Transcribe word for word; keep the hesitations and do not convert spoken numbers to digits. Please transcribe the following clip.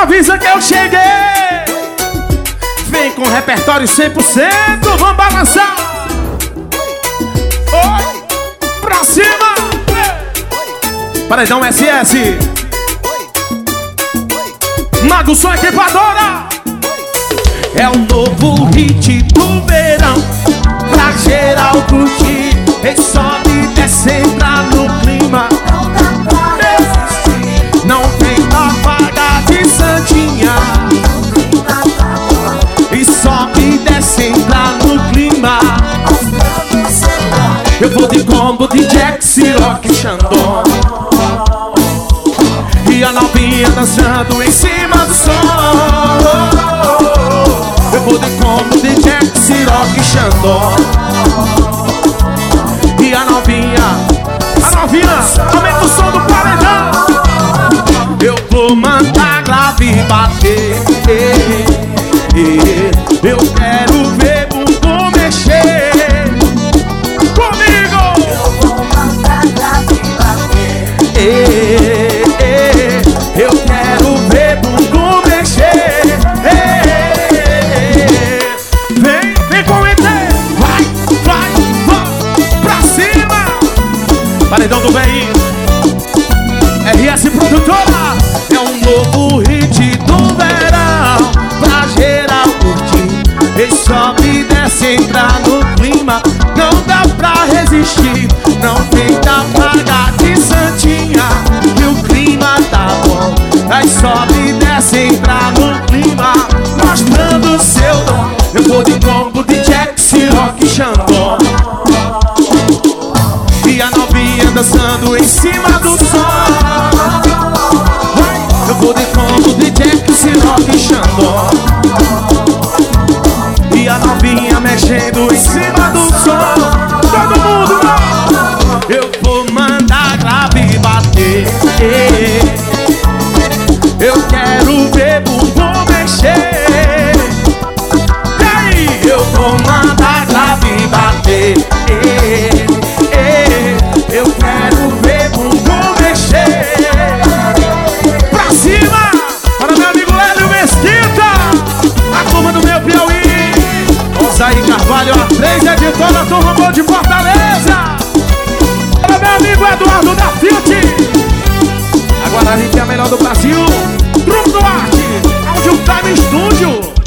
Avisa que eu cheguei. Vem com repertório cem por cento. Vamos balançar. Oi, pra cima. Paredão S S. Mago Som Equipadora. É o novo hit do verão, pra geral curtir. E sobe e desce, entra no clima. Não tem apaga de santinha. E sobe e desce, entra no clima. Eu vou de combo de Jack, Ciroc e Xandão. E a novinha dançando em cima do som. Eu vou de combo de Jack, Ciroc e Xandão. E a novinha, a novinha, aumenta o som do paredão. Eu vou mandar grave bater. Eu quero ver bumbum mexer comigo. Eu vou mandar grave bater. Eu quero ver bumbum mexer. Vem, vem com o E T. Vai, vai, vai pra cima. Paredão do bem. R S Produtora. É um novo hit do verão, pra geral curtir. E sobe e desce, entra no clima. Não dá pra resistir. Não tenta pagar de santinha, que o clima tá bom. Aí sobe e desce, entra no clima, mostrando o seu dom. Eu vou de combo de Jack, Ciroc e Xandão. E a novinha dançando em cima do som. Eu vou de combo de Jack, Ciroc e Xandão. E a novinha mexendo em cima do som. Todo mundo, eu vou mandar grave bater. Eu quero ver bumbum mexer. E aí, eu vou mandar grave bater. Eu quero ver bumbum mexer. Pra cima, para meu amigo Hélio Mesquita, a turma do meu Piauí. Osaí Carvalho, a três editora, turma boa de Fortaleza. Para meu amigo Eduardo da Fiat. Agora a gente é a melhor do Brasil. Grupo do Arte, Audio Time Studio.